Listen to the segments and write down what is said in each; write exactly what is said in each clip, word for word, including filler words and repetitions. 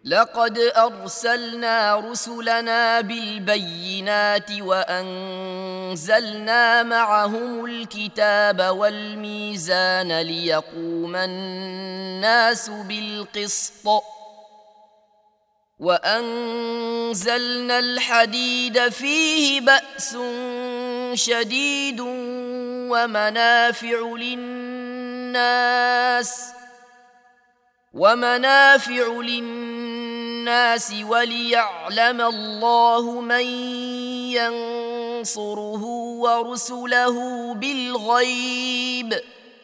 لقد أرسلنا رسلنا بالبينات وأنزلنا معهم الكتاب والميزان ليقوم الناس بالقسط وأنزلنا الحديد فيه بأس شديد ومنافع للناس ومنافع للناس وليعلم الله من ينصره ورسله بالغيب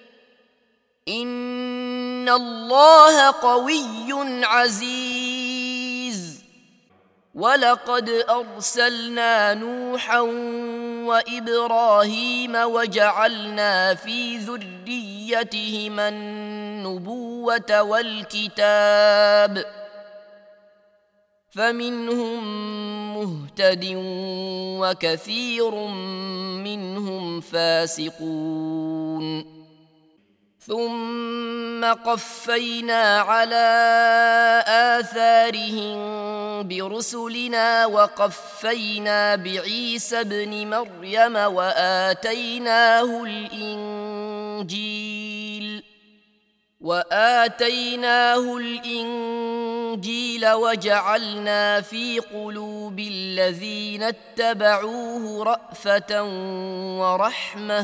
إن الله قوي عزيز. ولقد أرسلنا نوحا وإبراهيم وجعلنا في ذريتهما النبوة والكتاب فمنهم مهتد وكثير منهم فاسقون. ثم قفينا على آثارهم برسلنا وقفينا بعيسى ابن مريم وآتيناه الإنجيل وآتيناه الإنجيل وجعلنا في قلوب الذين اتبعوه رأفة ورحمة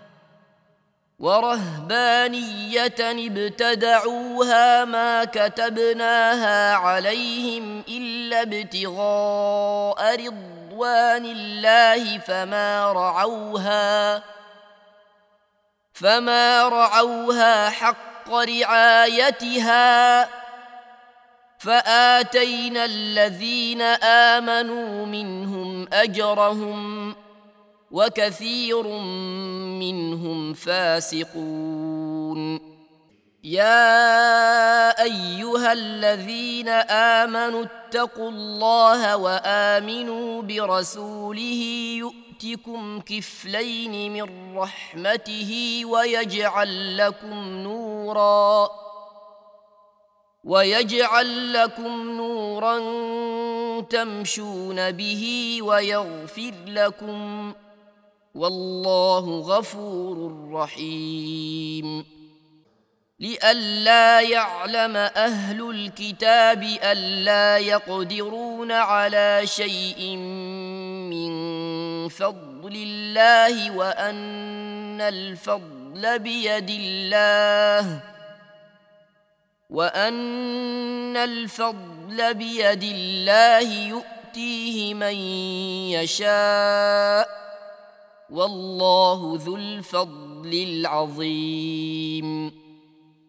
ورهبانية ابتدعوها ما كتبناها عليهم إلا ابتغاء رضوان الله فما رعوها فما رعوها حق رعايتها فآتينا الذين آمنوا منهم أجرهم وكثير منهم فاسقون. يا أيها الذين آمنوا اتقوا الله وآمنوا برسوله يؤتكم كفلين من رحمته ويجعل لكم نورا ويجعل لكم نورا تمشون به ويغفر لكم والله غفور رحيم. لئلا يعلم أهل الكتاب ألا يقدرون على شيء من فضل الله وأن الفضل بيد الله وأن الفضل بيد الله يؤتيه من يشاء والله ذو الفضل العظيم.